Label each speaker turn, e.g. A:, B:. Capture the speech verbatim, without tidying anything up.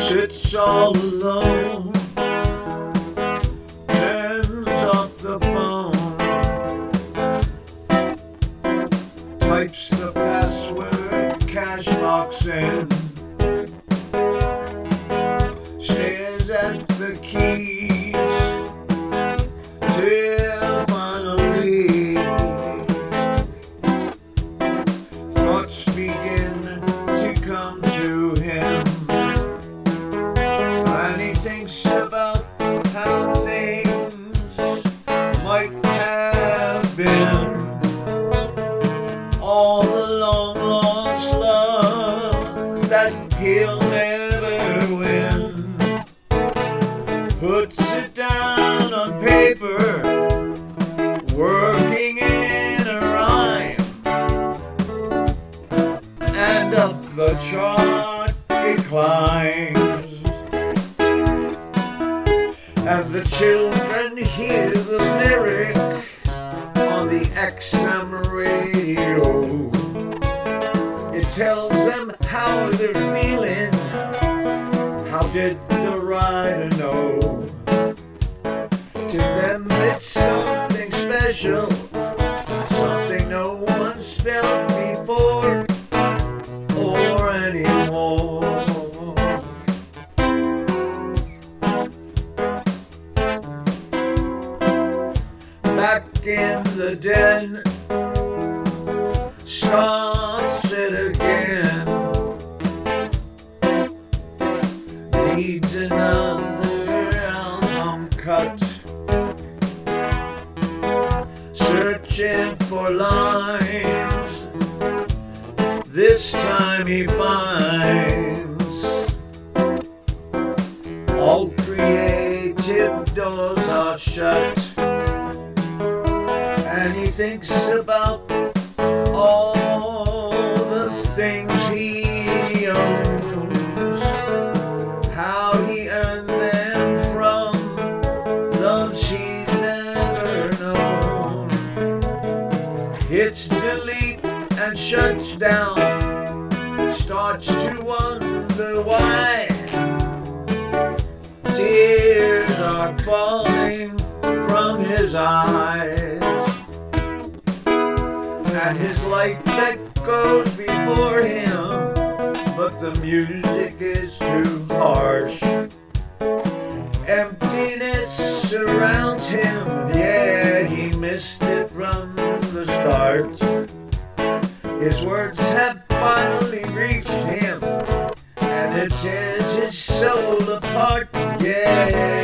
A: sits all alone, turns off the phone, types the password, cash box in, stares at the keys till finally thoughts begin to come to him, and he thinks about how things might have been, all the long lost love that he'll never win. Puts it down on paper, working in a rhyme, and up the chart it climbs, and the children hear the lyric on the X M radio. It tells them how they're feeling. How did the writer know? To them it's something special, something no one's felt before or anymore. Back in the den, starts it again. Needs another album cut, searching for lines. This time he finds all creative doors are shut, and he thinks about all the things he owns, how he earned them from love she's never known. Hits delete and shuts down, starts to wonder why tears are falling from his eyes, and his light that goes before him, but the music is too harsh. Emptiness surrounds him, yeah, he missed it from the start. His words have finally reached him, and it tears his soul apart, yeah.